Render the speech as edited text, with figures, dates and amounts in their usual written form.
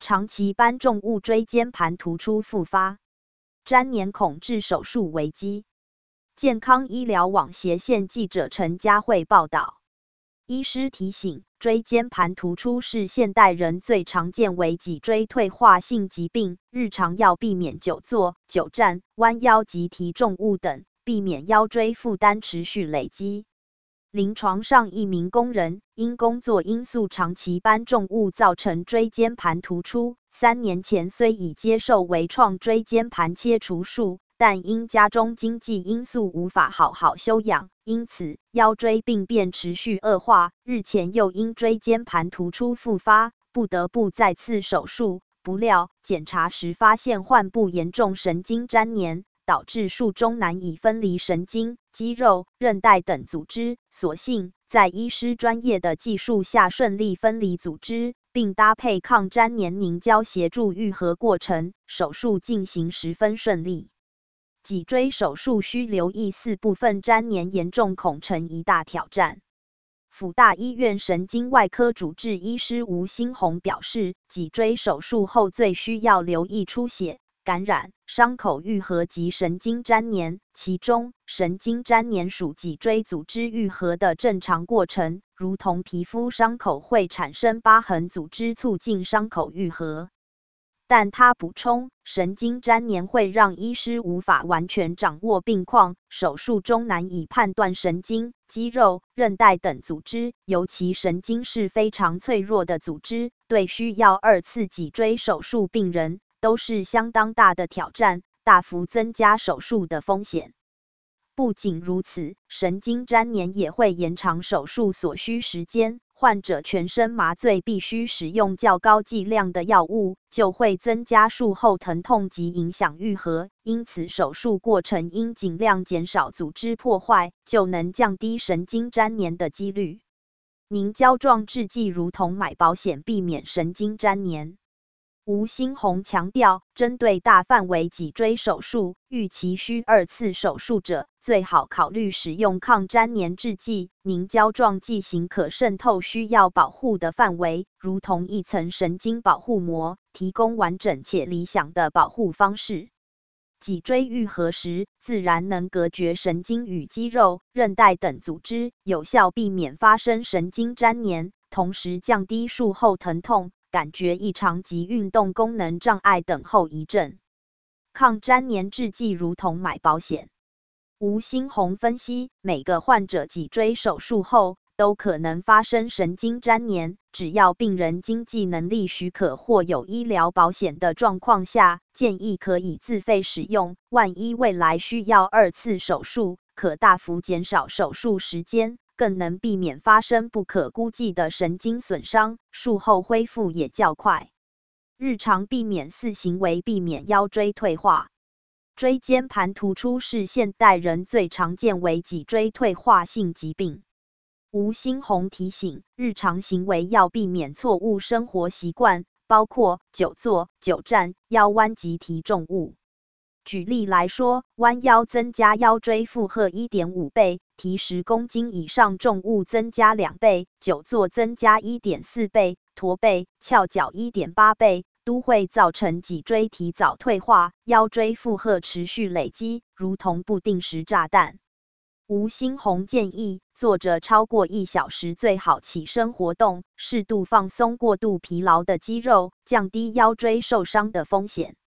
长期搬重物椎间盘突出复发，沾黏恐致手术危机。健康医疗网斜线记者陈佳慧报道。医师提醒，椎间盘突出是现代人最常见为脊椎退化性疾病，日常要避免久坐、久站、弯腰及提重物等，避免腰椎负担持续累积。临床上一名工人因工作因素长期搬重物造成椎间盘突出，3年前虽已接受微创椎间盘切除术，但因家中经济因素无法好好休养，因此腰椎病变持续恶化，日前又因椎间盘突出复发，不得不再次手术。不料检查时发现患部严重神经粘连，导致术中难以分离神经、肌肉、韧带等组织，所幸在医师专业的技术下顺利分离组织，并搭配抗粘连凝胶协助愈合过程，手术进行十分顺利。脊椎手术需留意4部分粘连严重恐成一大挑战。辅大医院神经外科主治医师吴新红表示，脊椎手术后最需要留意出血、感染、伤口愈合及神经粘连，其中神经粘连属脊椎组织愈合的正常过程，如同皮肤伤口会产生疤痕组织促进伤口愈合。但他补充，神经粘连会让医师无法完全掌握病况，手术中难以判断神经、肌肉、韧带等组织，尤其神经是非常脆弱的组织，对需要2次脊椎手术病人都是相当大的挑战，大幅增加手术的风险。不仅如此，神经粘连也会延长手术所需时间，患者全身麻醉必须使用较高剂量的药物，就会增加术后疼痛及影响愈合，因此手术过程应尽量减少组织破坏，就能降低神经粘连的几率。凝胶状制剂如同买保险避免神经粘连。吴新红强调，针对大范围脊椎手术，预期需2次手术者，最好考虑使用抗粘连制剂。凝胶状剂型可渗透需要保护的范围，如同一层神经保护膜，提供完整且理想的保护方式。脊椎愈合时，自然能隔绝神经与肌肉、韧带等组织，有效避免发生神经粘连，同时降低术后疼痛、感觉异常及运动功能障碍等后遗症。抗粘连制剂如同买保险。吴新红分析，每个患者脊椎手术后都可能发生神经粘连，只要病人经济能力许可或有医疗保险的状况下，建议可以自费使用。万一未来需要2次手术，可大幅减少手术时间，更能避免发生不可估计的神经损伤，术后恢复也较快。日常避免4行为避免腰椎退化。椎间盘突出是现代人最常见为脊椎退化性疾病。吴新红提醒，日常行为要避免错误生活习惯，包括久坐、久站、腰弯及提重物。举例来说，弯腰增加腰椎负荷 1.5 倍，提10公斤以上重物增加2倍，久坐增加 1.4 倍，驼背、翘脚 1.8 倍，都会造成脊椎提早退化，腰椎负荷持续累积，如同不定时炸弹。吴新红建议，坐着超过1小时最好起身活动，适度放松过度疲劳的肌肉，降低腰椎受伤的风险。